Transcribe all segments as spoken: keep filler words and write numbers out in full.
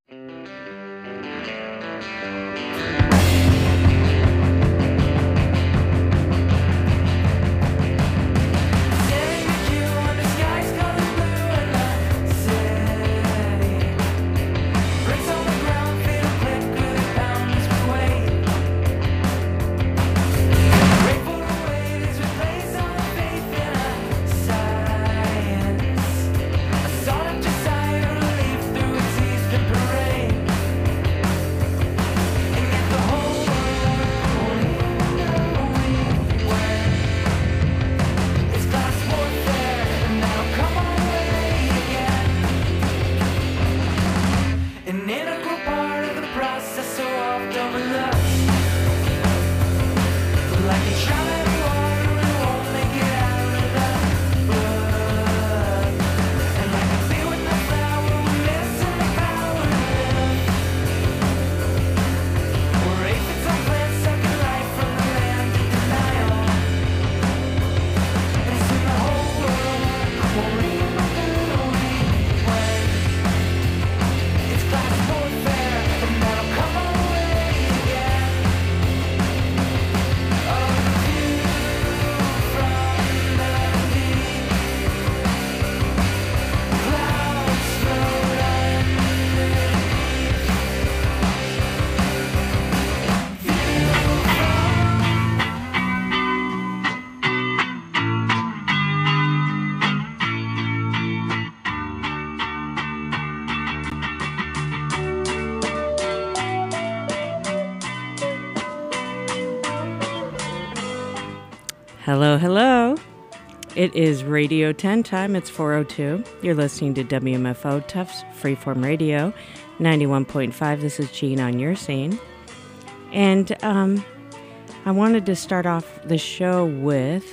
Hello, hello. It is Radio ten time. It's four oh two. You're listening to W M F O Tufts Freeform Radio, ninety-one point five. This is Jean on your scene. And um, I wanted to start off the show with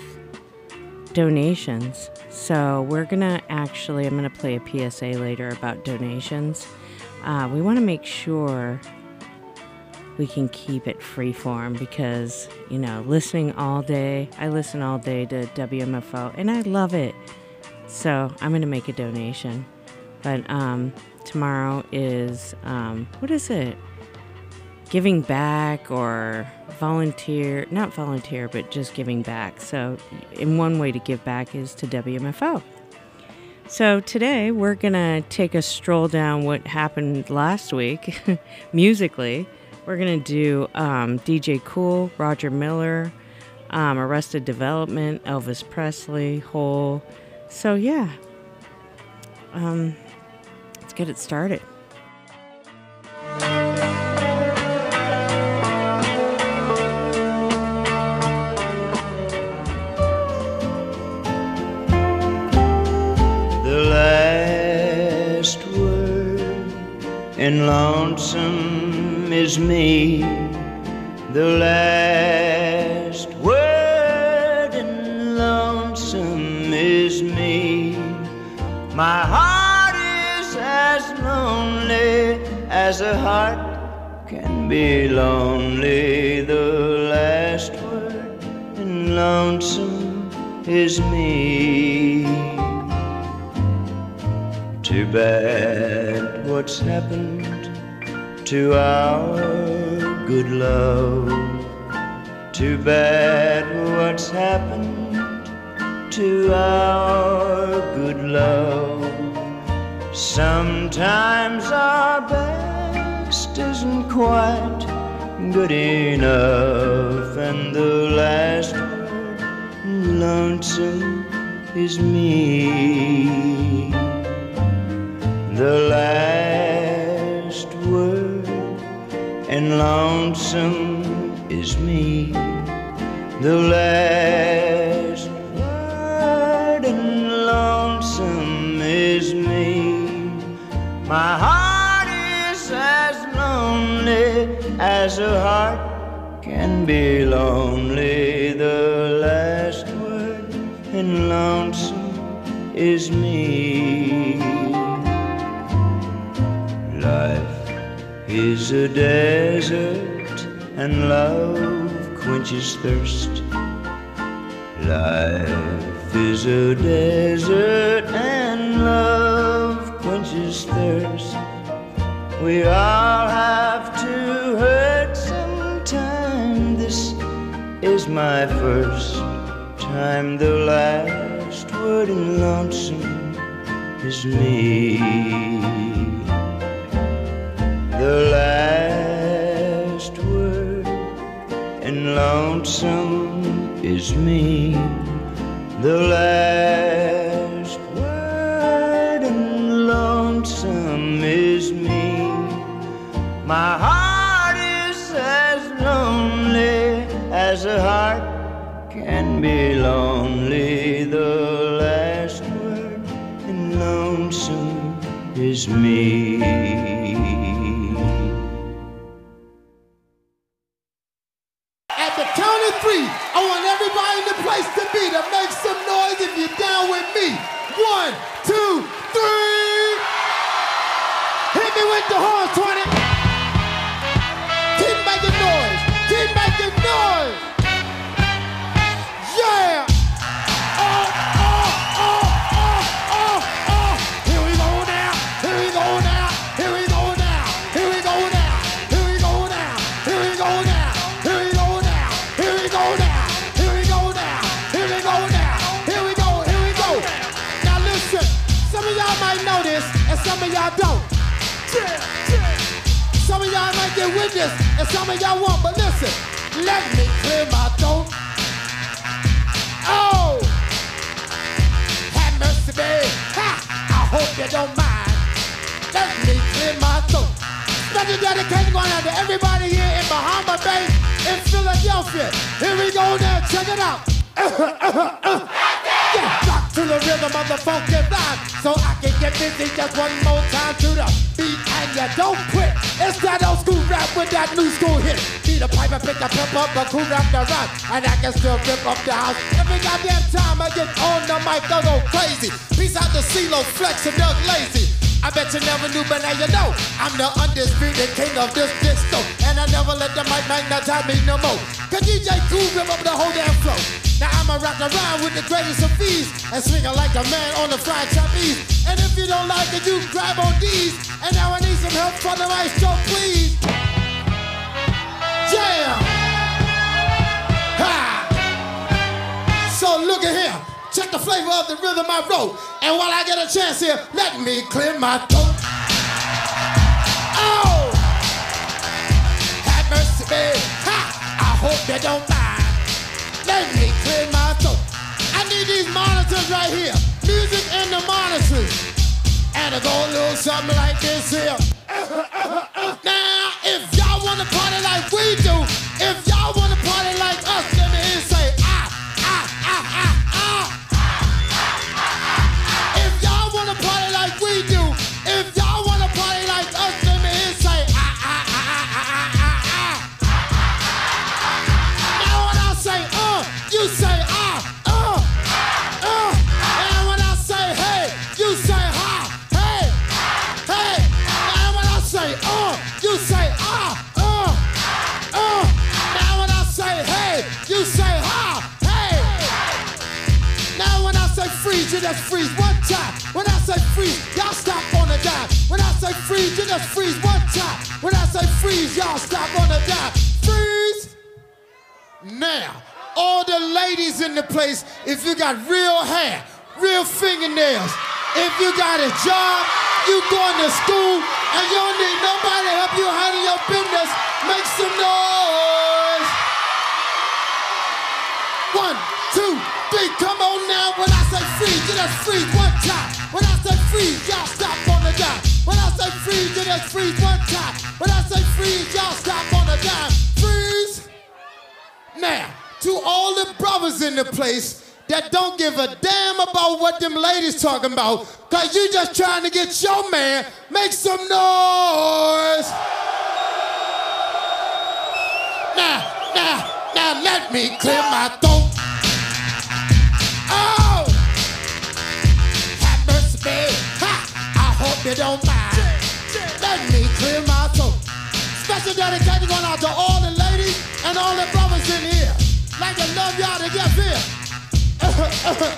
donations. So we're going to actually, I'm going to play a P S A later about donations. Uh, we want to make sure we can keep it freeform because, you know, listening all day, I listen all day to W M F O and I love it. So I'm going to make a donation. But um, tomorrow is, um, what is it? Giving back or volunteer, not volunteer, but just giving back. So in one way to give back is to W M F O. So today we're going to take a stroll down what happened last week musically. We're going to do um, D J Kool, Roger Miller, um, Arrested Development, Elvis Presley, Hole. So yeah, um, let's get it started. The last word in Lonesome is me. The last word in Lonesome is me. My heart is as lonely as a heart can be lonely. The last word in Lonesome is me. Too bad what's happened to our good love. Too bad what's happened to our good love. Sometimes our best isn't quite good enough, and the last word lonesome is me. The last word and lonesome is me. The last word and lonesome is me. My heart is as lonely as a heart can be lonely. The last word and lonesome is me. Life is a desert and love quenches thirst. Life is a desert and love quenches thirst. We all have to hurt sometime. This is my first time. The last word in lonesome is me. The last word in lonesome is me. The last word in lonesome is me. My heart is as lonely as a heart can be lonely. The last word in lonesome is me. At the count of three, I want everybody in the place to be to make some noise if you're down with me. One, two, three. Hit me with the horns, twenty. Keep making noise. Keep making noise. Yeah. Oh, oh, oh, oh, oh, oh. Here we go now. Here we go now. Here we go now. Here we go now. Here we go now. Here we go now. Here we go now. Here we go now. Here we go now. Here we go now. Here we go. Here we go. Now listen. Some of y'all might know this, and some of y'all don't. Some of y'all might get with this, and some of y'all won't. But listen, let me clear my throat. Oh, have mercy, babe. Ha! I hope you don't mind. Let me clear my throat. Special dedication going out to everybody here in Bahama Bay, in Philadelphia. Here we go now. Check it out. Yeah, rock to the rhythm of the funky vibe, so I can get busy just one more time to the beat, and you don't quit. It's that old school rap with that new school hit. Need a pipe and pick a pep up, a cool rap the rhyme, and I can still rip up the house. Every goddamn time I get on the mic, I go crazy. Peace out to CeeLo, Flex, and Doug Lazy. I bet you never knew, but now you know I'm the undisputed king of this disco, and I never let the mic magnetize me no more. Cause D J Cool rip up the whole damn flow. Now I'ma rock around with the greatest of ease and swing it like a man on the fried trapeze. And if you don't like it, you grab on these. And now I need some help for the maestro, please. Yeah! Ha! So look at here. Check the flavor of the rhythm I wrote. And while I get a chance here, let me clear my throat. Oh! Have mercy, babe. Ha! I hope you don't mind. Let me clear my throat. I need these monitors right here. Music and the monitors. And it go a little something like this here. Now, if y'all wanna party like we do, if y'all wanna party like us, let me hear say ah, ah, ah, ah, ah. If y'all wanna party like we do, if y'all wanna party like us, let me hear say ah, ah, ah, ah, ah, ah, ah. Now when I say uh, you say ah, uh, uh. And when I say hey, you say ha, hey, hey. And when I say uh, you say ah, uh, uh. Now when I say hey, you say ha, hey. Now when I say freeze, you just freeze one time. When I say freeze, y'all stop on the dime. When I say freeze, you just freeze one time. When I say freeze, y'all stop on the dime. Freeze. Now, all the ladies in the place, if you got real hair, real fingernails, if you got a job, you going to school, and you don't need nobody to help you handle your business, make some noise. One, two, three, come on now. When I say freeze, you just freeze one time. When I say freeze, y'all stop on the dime. When I say freeze, you just freeze one time. When I say freeze, y'all stop on the dime. Freeze. Now, to all the brothers in the place that don't give a damn about what them ladies talking about, cause you just trying to get your man, make some noise. Now, now, now let me clear my throat. Oh! Have mercy, babe. Ha! I hope you don't mind. Let me clear my throat. Special dedication going out to all the ladies and all the brothers in here. Like I love y'all to get here.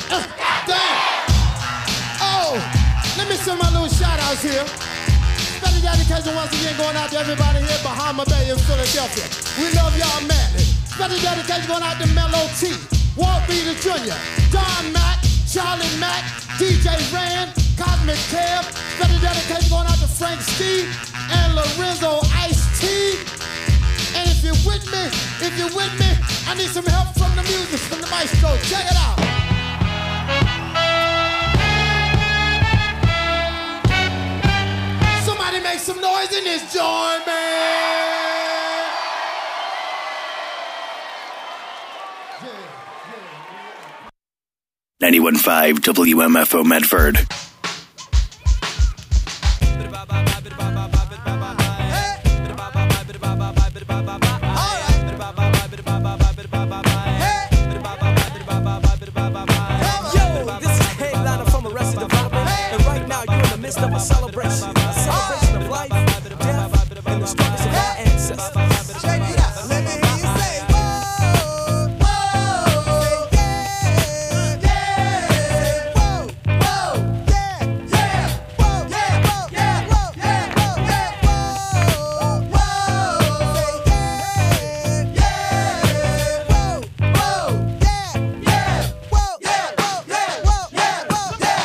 Damn. Oh, let me send my little shout outs here. Special Special dedication once again going out to everybody here behind my bay in Philadelphia. We love y'all madly. Special dedication going out to Mellow T, Walt Beater Junior, Don Mack, Charlie Mack, D J Rand, Cosmic Kev. Special dedication going out to Frank Steve and Lorenzo Ice-T. And if you're with me, if you're with me, I need some help from the music, from the maestro. Check it out. Somebody make some noise in this joint, man. ninety-one point five W M F O Medford. Of a celebration, a celebration of life, death, and the struggles of our ancestors. Check it out. Let me hear you say, whoa, whoa, yeah, yeah, whoa, whoa, yeah, yeah, whoa, yeah, whoa, yeah, whoa, yeah, whoa, yeah, whoa, whoa, yeah, yeah, whoa, whoa, yeah, yeah, whoa, yeah, whoa, yeah, whoa, yeah, whoa, yeah.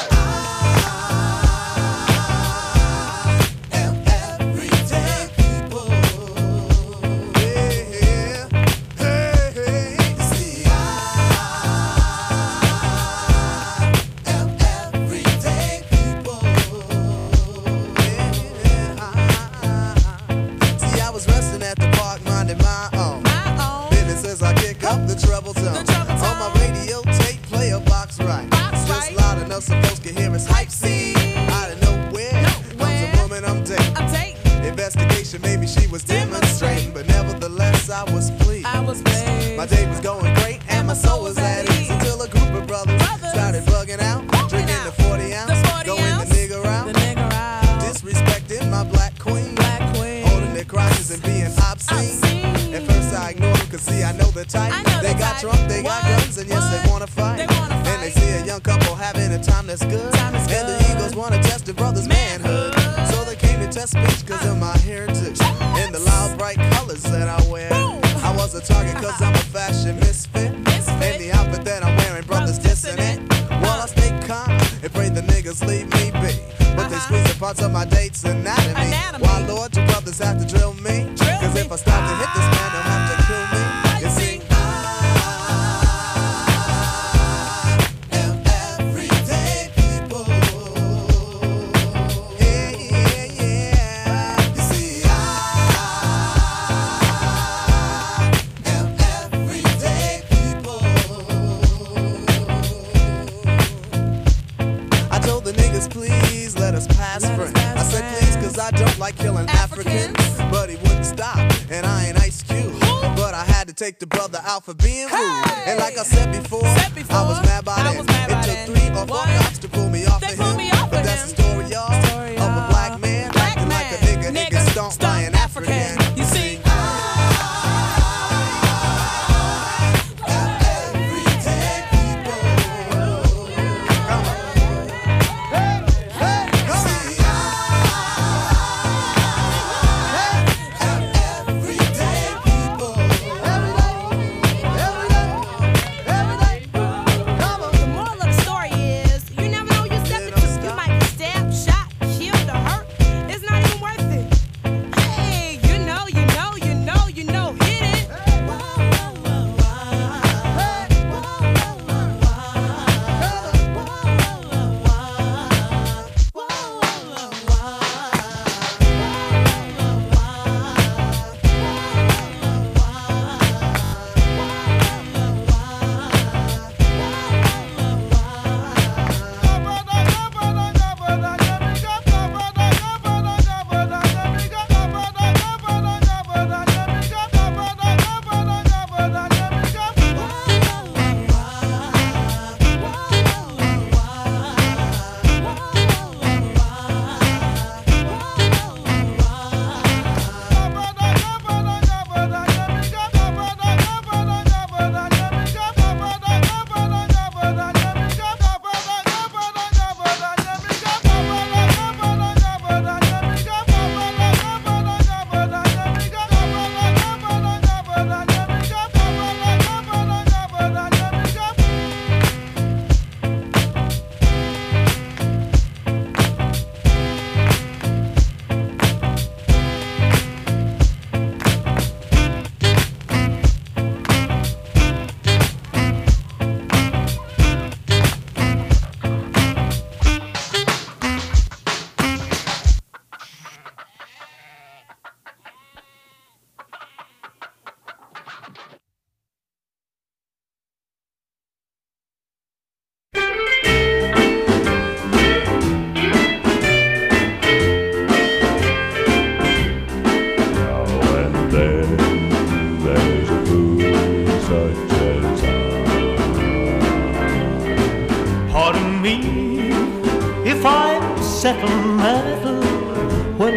Maybe she was demonstrating, but nevertheless I was pleased. I was pleased. My day was going great and my soul was at ease until a group of brothers, brothers started bugging out, bugging drinking out. the forty ounce, the forty going ounce. the nigger out, the nigger out, disrespecting my black queen, black queen, holding their crotches and being obscene. obscene. At first I ignored them, cause see I know the type. Know they the got type. drunk, they what? got guns, and yes what? they wanna fight. They wanna fight. And they see a young couple having a time that's good, time that's and good. the Eagles wanna test the brother's manhood. manhood. So they came to test speech cause of my heritage and the loud bright colors that I wear. I was a target cause I'm a fashion misfit, misfit. And the outfit that I'm wearing, brothers dissing it. Well, I stay calm and pray the niggas leave me be, but they squeeze the parts of my date's anatomy. anatomy. Why, Lord, you brothers have to drill me? Drill cause me. if I start to hit this man, they'll have to kill me. You see, please let us pass let friends. Us pass I said friends. please cause I don't like killing Africans. Africans. But he wouldn't stop, and I ain't Ice Cube. Ooh. But I had to take the brother out for being hey. rude. And like I said before, said before I was mad about I it. Mad it took it. three or four cops to pull me off they of him. Me off but of that's him. the story, y'all, story, of a black man black acting man. like a nigga, nigga, nigga stomp by an African. African. You see?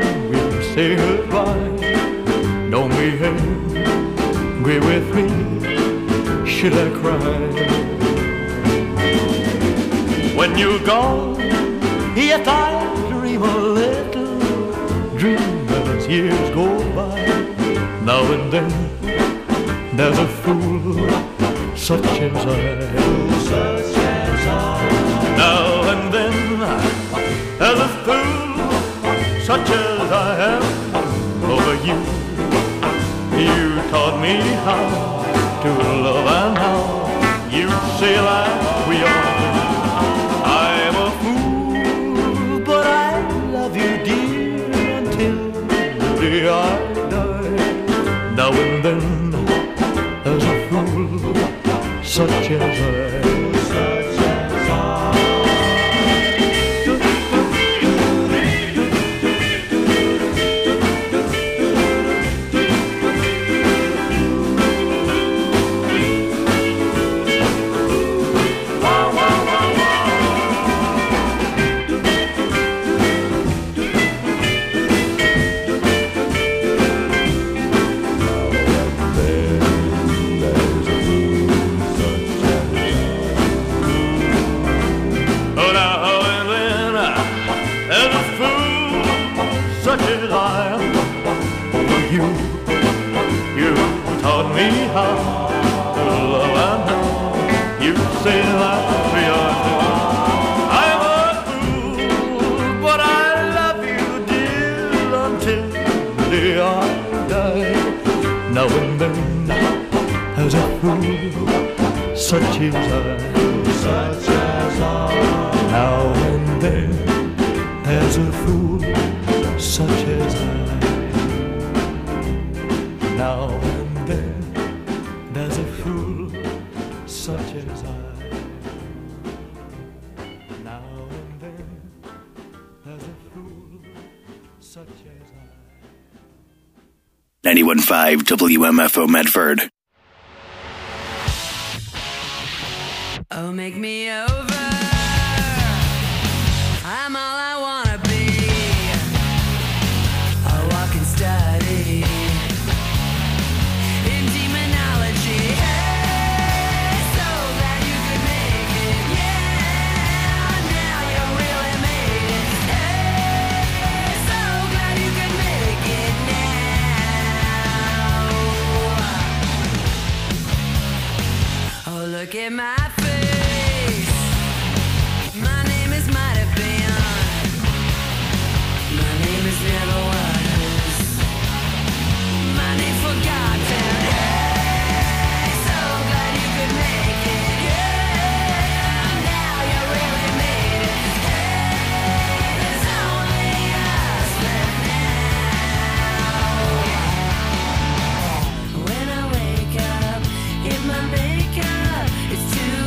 we'll say goodbye. Don't be angry with me, should I cry? When you're gone, yet I dream a little dream as years go by. Now and then there's a fool such as I. Such as I. Now and then there's a fool such as I am over you. You taught me how to love, and how you say like we are. I'm a fool, but I love you, dear, until the day I die. Now and then there's a fool such as I. Such as I. Now and then there's a fool such as I. Such as I. Now and then there's a fool such as I. Now and then there's a fool such as I. Now and then there's a fool such as I. ninety-one point five W M F O Medford. Oh, make me over. I'm all I wanna be. A walking study in demonology. Hey, so glad you could make it. Yeah, now you really made it. Hey, so glad you could make it now. Oh, look at my face. My name is might have been. My name is never was. My name's forgotten. Hey, so glad you could make it. Yeah, now you really made it. Hey, there's only us left now. When I wake up, if my makeup is too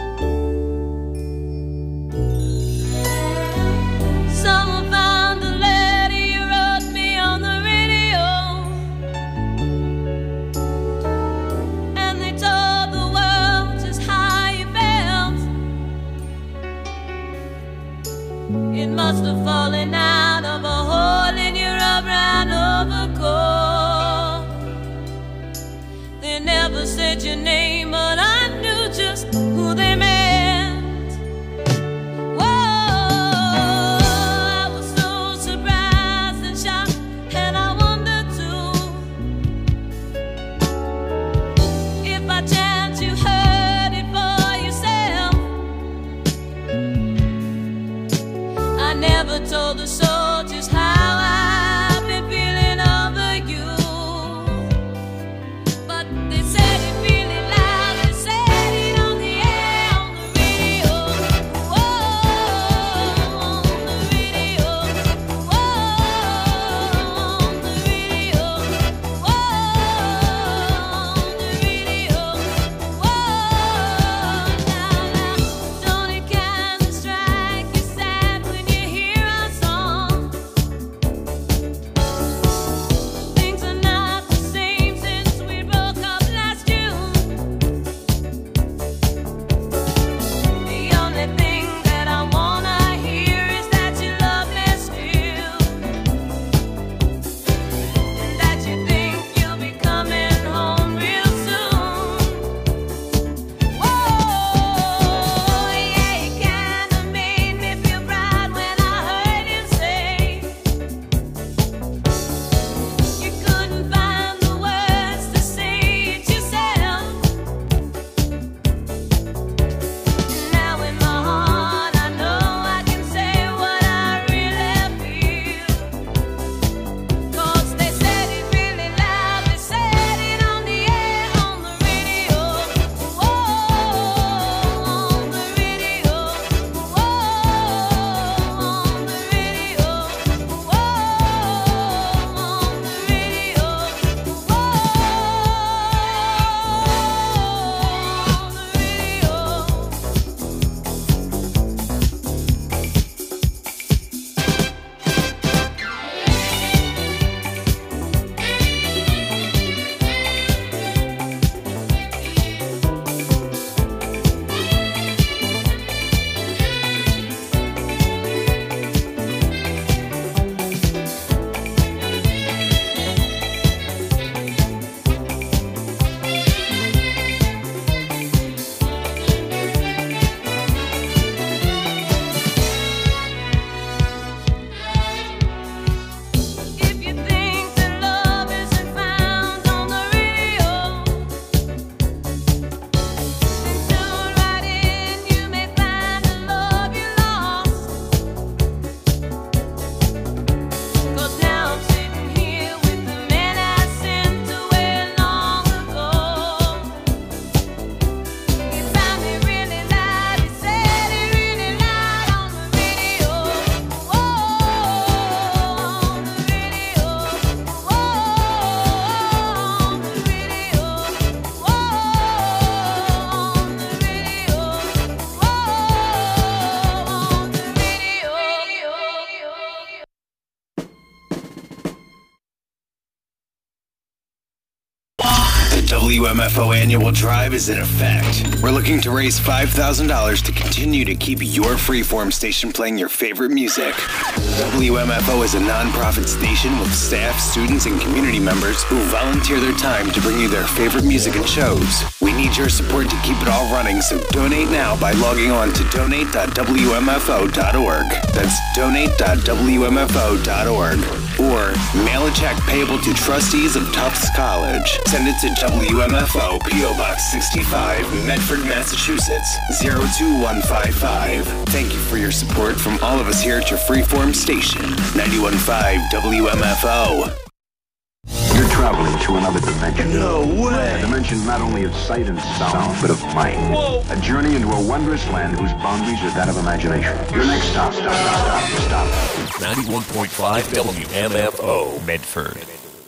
W M F O annual drive is in effect. We're looking to raise five thousand dollars to continue to keep your freeform station playing your favorite music. W M F O is a non-profit station with staff, students, and community members who volunteer their time to bring you their favorite music and shows. We need your support to keep it all running, so donate now by logging on to donate dot w m f o dot org. That's donate dot w m f o dot org. Or mail a check payable to trustees of Tufts College. Send it to W M F O, P O Box sixty-five, Medford, Massachusetts, zero two one five five. Thank you for your support from all of us here at your freeform station, ninety-one point five W M F O. You're traveling to another dimension. No way! A dimension not only of sight and sound, but of mind. Whoa. A journey into a wondrous land whose boundaries are that of imagination. Your next stop, stop, stop, stop, stop. ninety-one point five W M F O, Medford.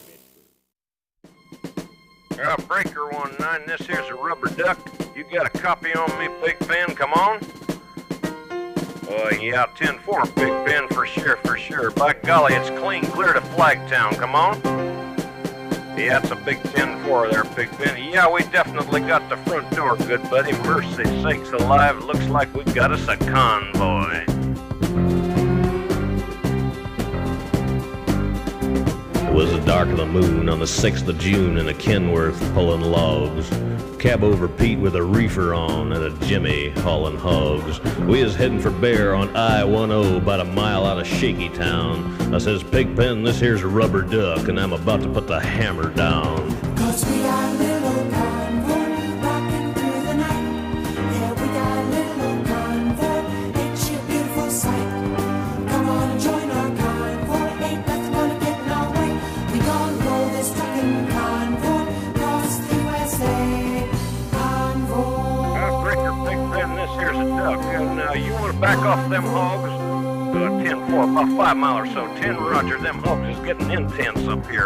Uh, Breaker one nine, this here's a rubber duck. You got a copy on me, Big Ben? Come on. Uh, yeah, ten four, Big Ben, for sure, for sure. By golly, it's clean clear to Flagtown. Come on. Yeah, it's a big ten four there, Big Ben. Yeah, we definitely got the front door, good buddy. Mercy sakes alive, it looks like we got us a convoy. It was the dark of the moon on the sixth of June in a Kenworth pulling logs. Cab over Pete with a reefer on and a Jimmy hauling hogs. We is heading for Bear on I ten about a mile out of Shaky Town. I says, Pigpen, this here's a rubber duck and I'm about to put the hammer down. Cause we got a little convoy rocking through the night. Yeah, we got a little convoy, it's your beautiful sight. Come on and join our convoy, ain't nothing gonna get in our way. We gon' roll this truckin' convoy across the U S A. Convoy. Uh, Breaker, Big Ben, this here's a duck. And uh, you want to back off them hogs? Uh, ten four, about five mile or so. ten Roger, them hogs is getting intense up here.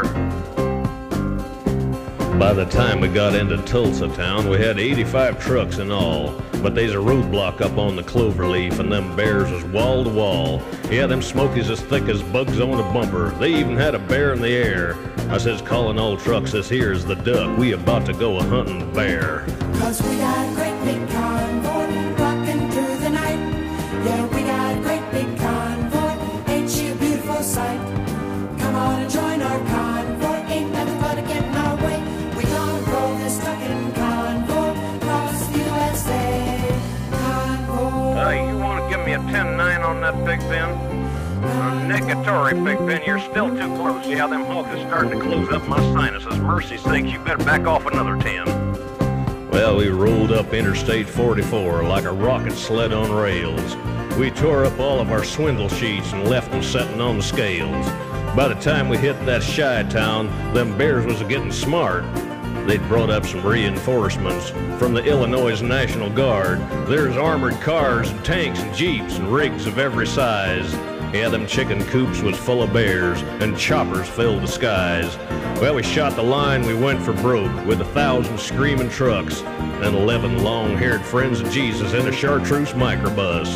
By the time we got into Tulsa town, we had eighty-five trucks in all. But they's a roadblock up on the Cloverleaf, and them bears was wall to wall. Yeah, them smokies as thick as bugs on a bumper. They even had a bear in the air. I says, calling all trucks, this here's the duck. We about to go a hunting bear. Cause we got a great big convoy rocking through the night. Yeah, we got a great big convoy, ain't she a beautiful sight? Come on and join our convoy, ain't nothing but a get in our way. We gonna roll this truckin' convoy across the U S A. Convoy. Uh, you want to give me a ten nine on that, Big Ben? Uh, negatory, Big Ben, you're still too close. Yeah, them hogs is starting to close up my sinuses. Mercy sakes, you better back off another ten. Well, we rolled up Interstate forty-four like a rocket sled on rails. We tore up all of our swindle sheets and left them setting on the scales. By the time we hit that shy town, them bears was getting smart. They'd brought up some reinforcements from the Illinois National Guard. There's armored cars and tanks and jeeps and rigs of every size. Yeah, them chicken coops was full of bears and choppers filled the skies. Well, we shot the line, we went for broke with a thousand screaming trucks and eleven long-haired friends of Jesus in a chartreuse microbus.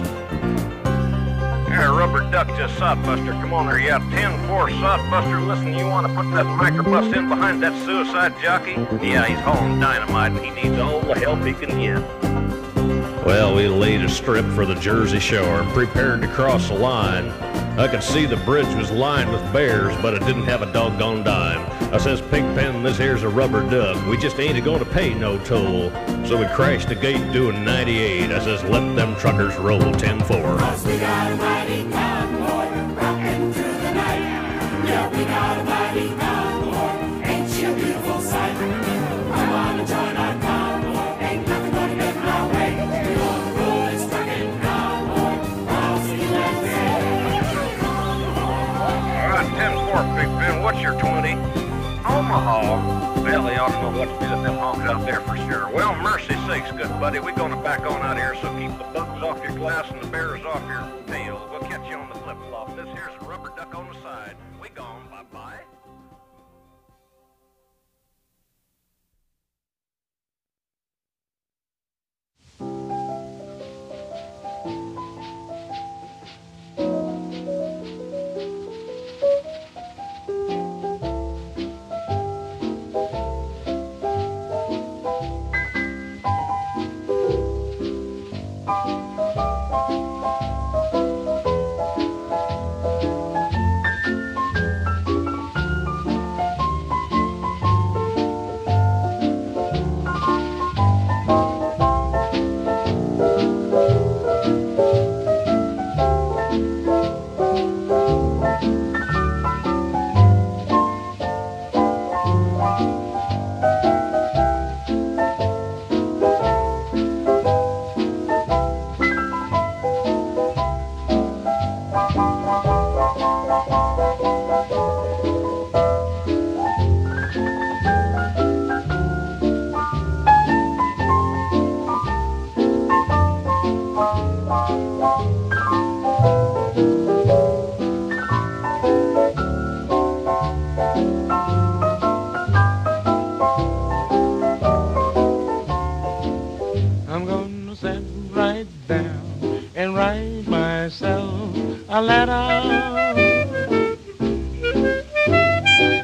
Here, rubber duck just sodbuster. Come on there, yeah, ten four sodbuster. Listen, you want to put that microbus in behind that suicide jockey? Yeah, he's hauling dynamite and he needs all the help he can get. Well, we laid a strip for the Jersey Shore and prepared to cross the line. I could see the bridge was lined with bears, but it didn't have a doggone dime. I says, Pigpen, this here's a rubber duck. We just ain't a-gonna pay no toll. So we crashed the gate doing ninety-eight. I says, let them truckers roll ten four. Cause we got a mighty convoy rocking through the night. Yeah, we got a mighty convoy, ain't she a beautiful sight? Come on and join our convoy, ain't nothing gonna get in our way. We gonna roll this trucking convoy across the U S A. All right, ten four, Big Ben, what's your twenty? Omaha. Well, they ought to know what to do with them hogs out there for sure. Well, mercy sakes, good buddy, we're going to back on out here, so keep the bugs off your glass and the bears off your tail. We'll catch you on the flip-flop. This here's a rubber duck on the side. We gone. Bye-bye.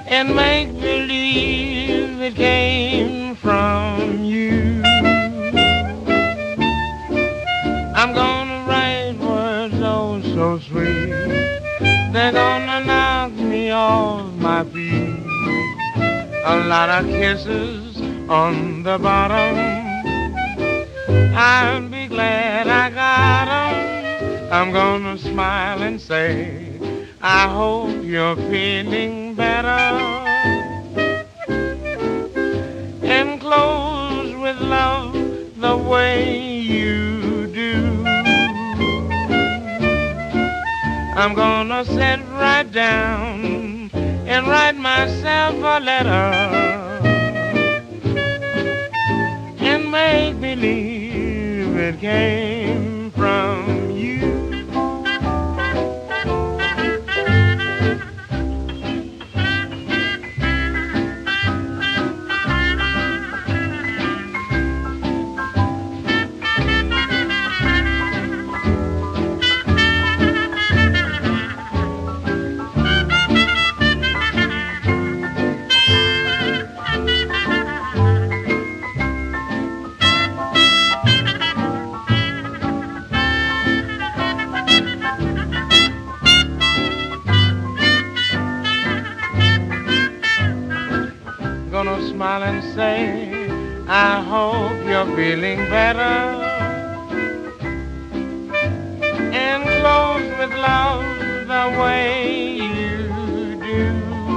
and make believe it came from you. I'm gonna write words oh so sweet, they're gonna knock me off my feet. A lot of kisses on the bottom, I'll be glad I got 'em. I'm gonna smile and say, I hope you're feeling better. And close with love the way you do. I'm gonna sit right down and write myself a letter and make believe it came from you. Gonna smile and say, I hope you're feeling better. And close with love the way you do.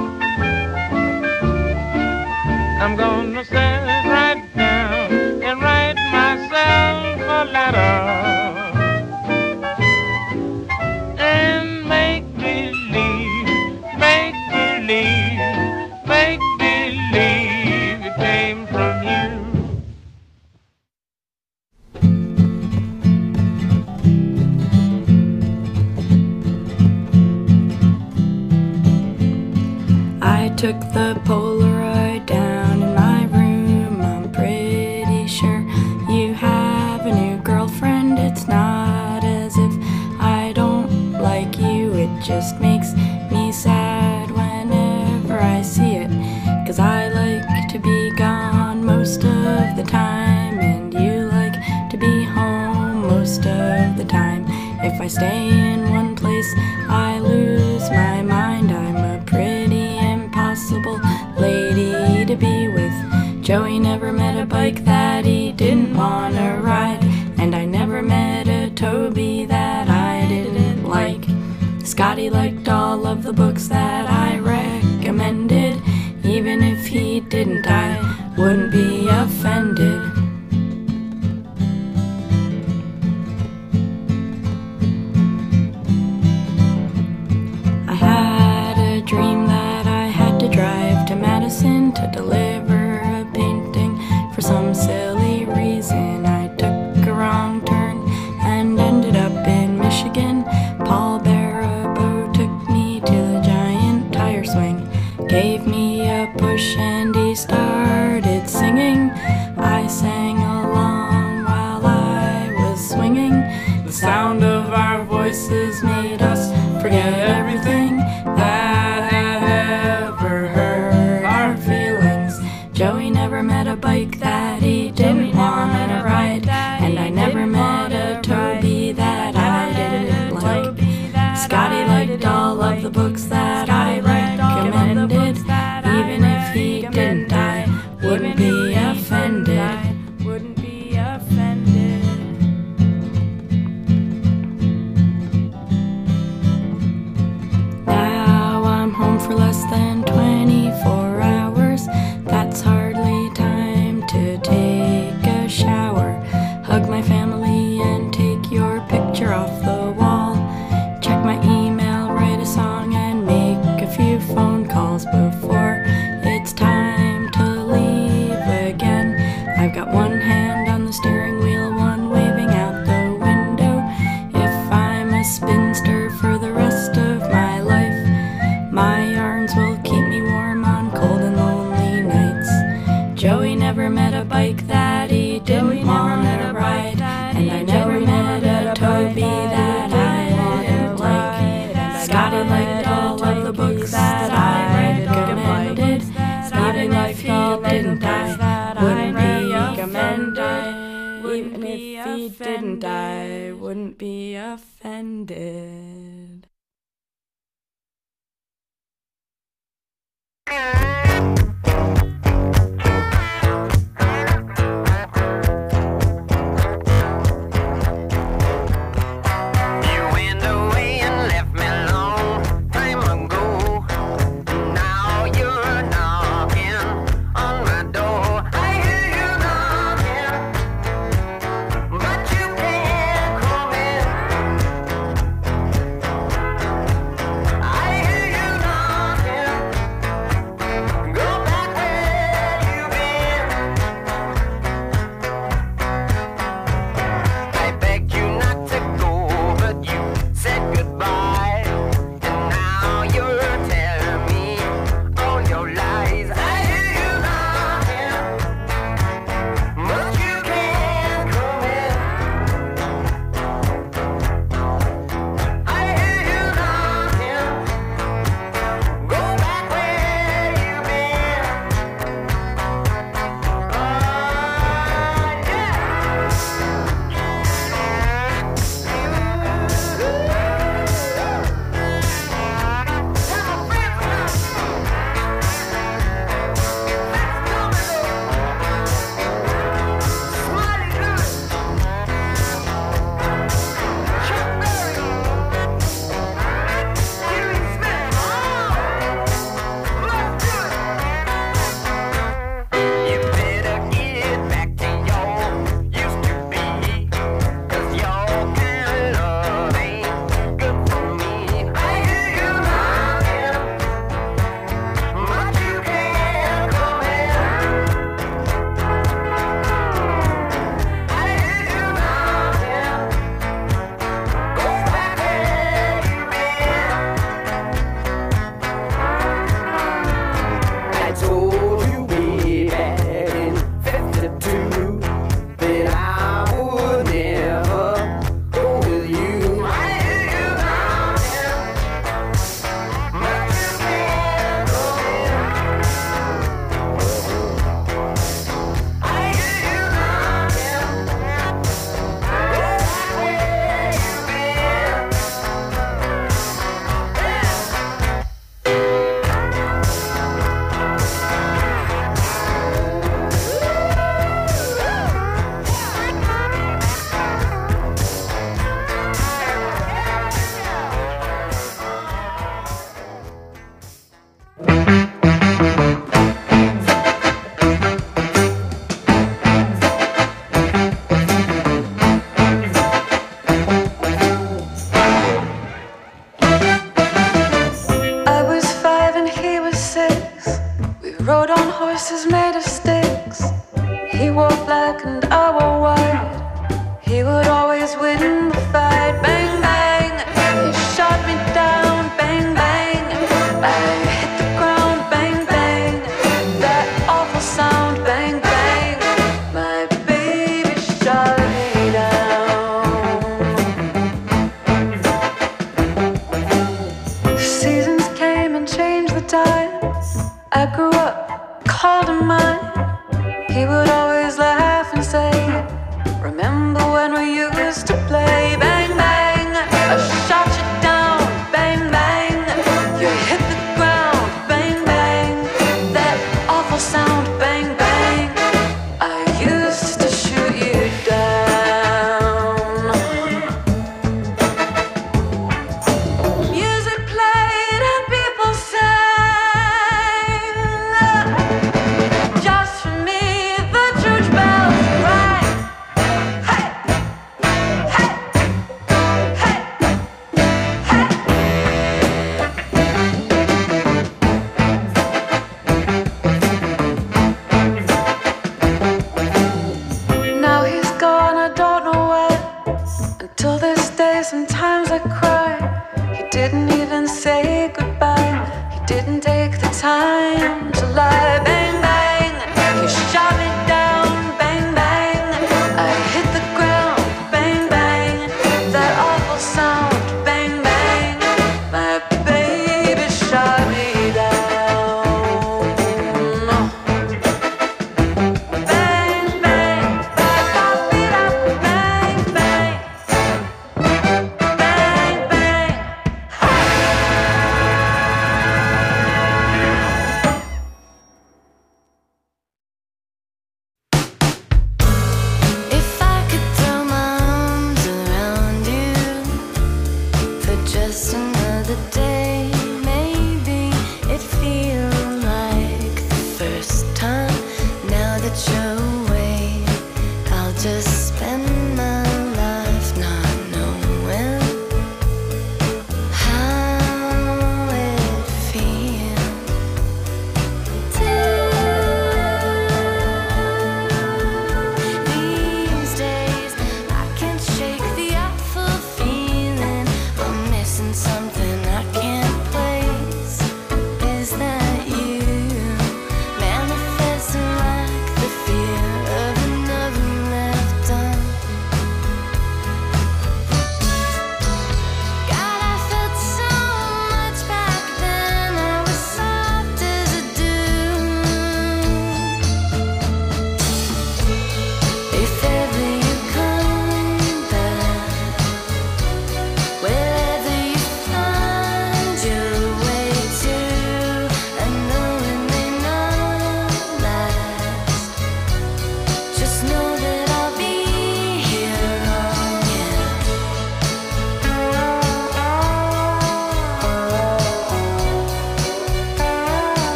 I'm gonna sit right down and write myself a letter and make believe, make believe, make believe it came from you. I took the Polaroid down in my room. I'm pretty sure you have a new girlfriend. It's not as if I don't like you, it just makes me sad whenever I see it. Cause I like to be gone most of the time, and you like to be home most of the time. If I stay in one place, I lose my mind. I'm a pretty impossible lady to be with. Joey never met a bike that he didn't wanna ride, and I never met a Toby that I didn't like. Scotty liked all of the books that I recommended. Even if he didn't, I wouldn't be offended. I had a dream that I had to drive to Madison to deliver a painting. For some silly reason, I took a wrong turn and ended up in Michigan. Paul Barabo took me to the giant tire swing, gave me a push and he started singing. I sang along while I was swinging. The sound of our voices made us forget everything that had ever hurt our feelings. Joey never met a bike that he didn't want to ride, and I never met a Toby that I didn't like. Scotty liked all of the books that I recommended. Even if he didn't, I wouldn't be offended. shouldn't be offended.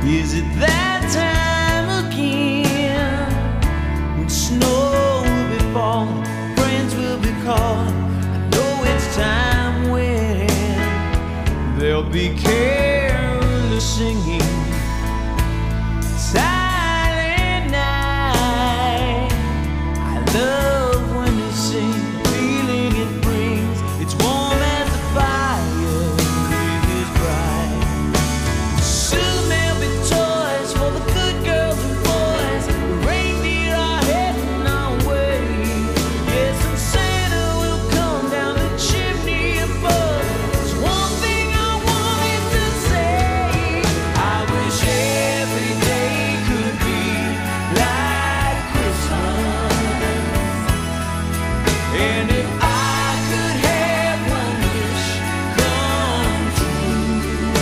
Is it that time again when snow will be falling, friends will be calling? I know it's time when there'll be carolers singing. Silent night, I love when you sing, the feeling it brings. It's warm as the fire, it is bright. Soon there'll be toys for the good girls and boys. The reindeer are heading our way. Yes, and Santa will come down the chimney above. There's one thing I wanted to say. I wish every day could be like Christmas. And if I could have one wish come true,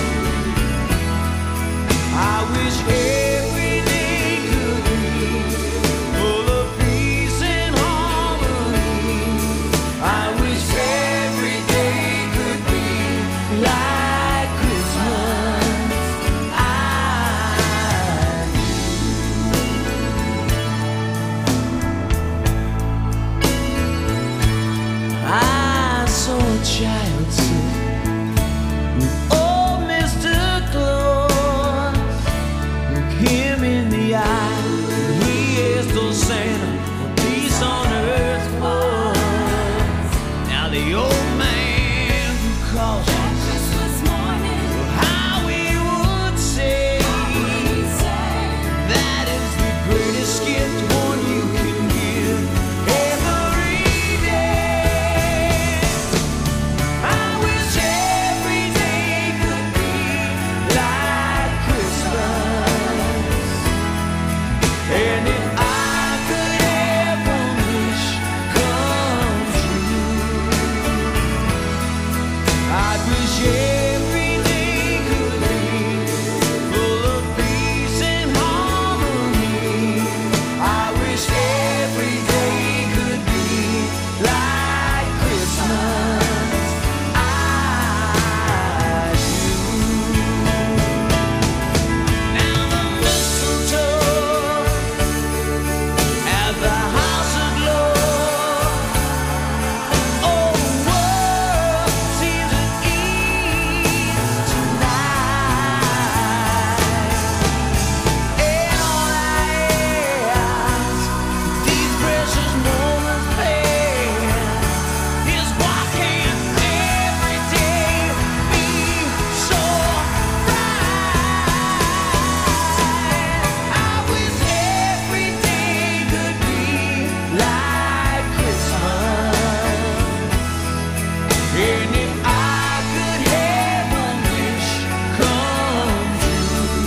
I wish every day could be full of peace and harmony. I wish every day could be like Christmas. I I saw a child sit with old Mister Claus. Look him in the eye, and he asked old Santa what peace on earth was. Now the old man grew cautious. How he would say that is the greatest gift one you can give every day. I wish every day could be like Christmas. And if I could have one wish come true, I'd wish every day could be full of peace and harmony. I wish every day could be like Christmas. I do. Now the mistletoe at the house aglow. Oh, the world seems at ease tonight. And all I ask these precious moments pass is why can't every day be so bright? I wish every day could be like Christmas. And if I could have one wish come true,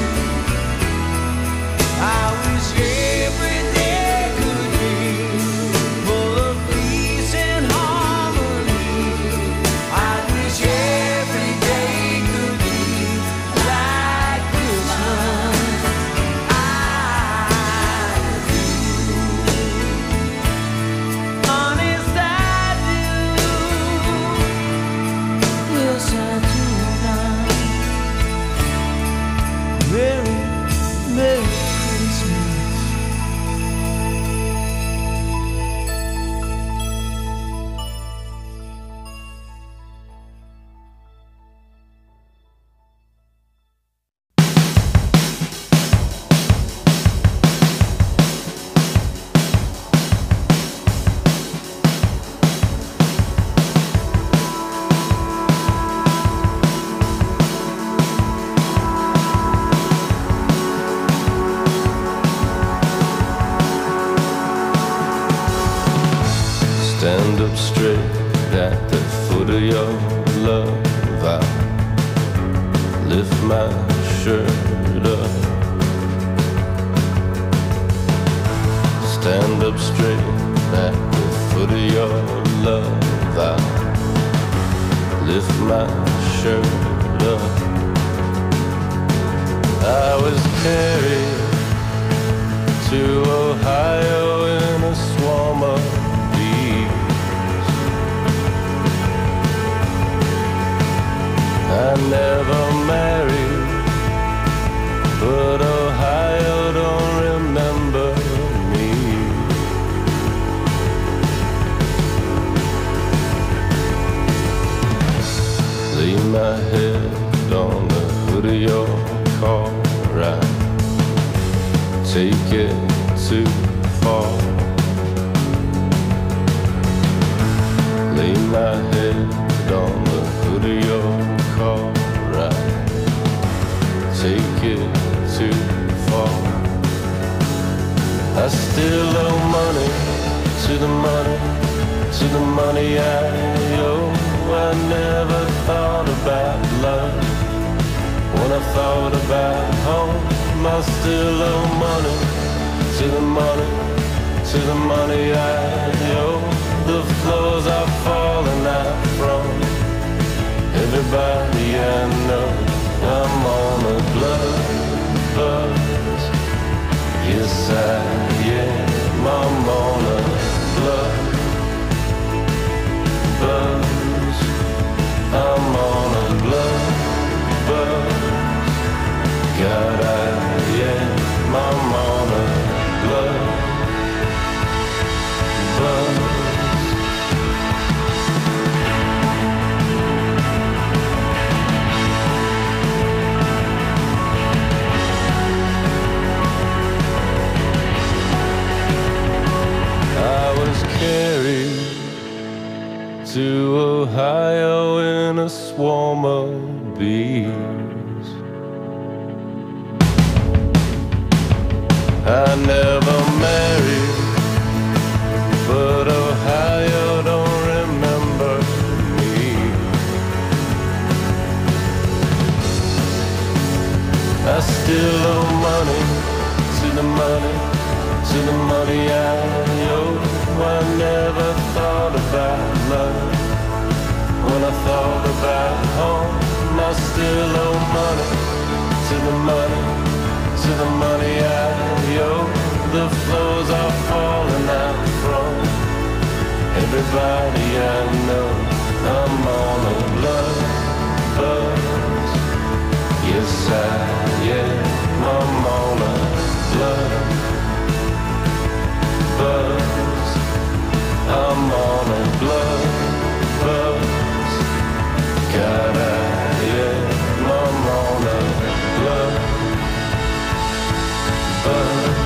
I wish every day could be full of peace and harmony. I wish every day could be like Christmas. I do. Honest, I do. Yes, I do now. Merry, Merry Christmas. Stand up straight at the foot of your love. I lift my shirt up. Stand up straight at the foot of your love. I lift my shirt up. I was carried to Ohio in a swarm of bees. I never married, my head on the hood of your car. I take it too far. Lay my head on the hood of your car. I take it too far. I still owe money to the money, to the money I owe. I never thought about love when I thought about home. I still owe money to the money, to the money I owe. The floors are falling out from everybody I know. I'm on a blood buzz. Yes, I am. I'm on a blood buzz. I'm on a blood buzz. God, I am. I'm on a blood buzz. Carried to Ohio in a swarm of bees. I never married, but Ohio don't remember me. I still owe money to the money, to the money I owe. I never thought about love when I thought about home. I still owe money to the money, to the money I owe. The floors are falling out from everybody I know. I'm on a blood buzz. Yes, I am. I'm on a blood buzz. I'm on a blood buzz. God, I am. I'm on a blood buzz.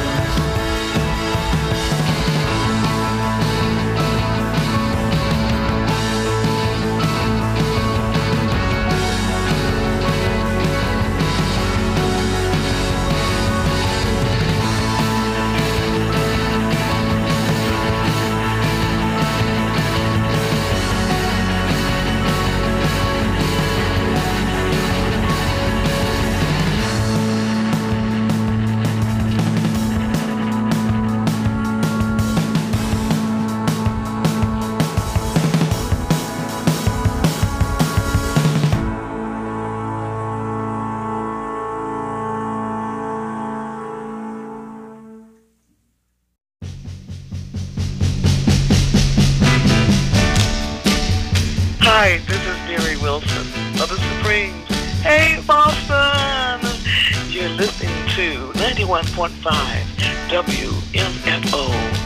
Hi, this is Mary Wilson of the Supremes. Hey, Boston! You're listening to ninety-one point five W M F O.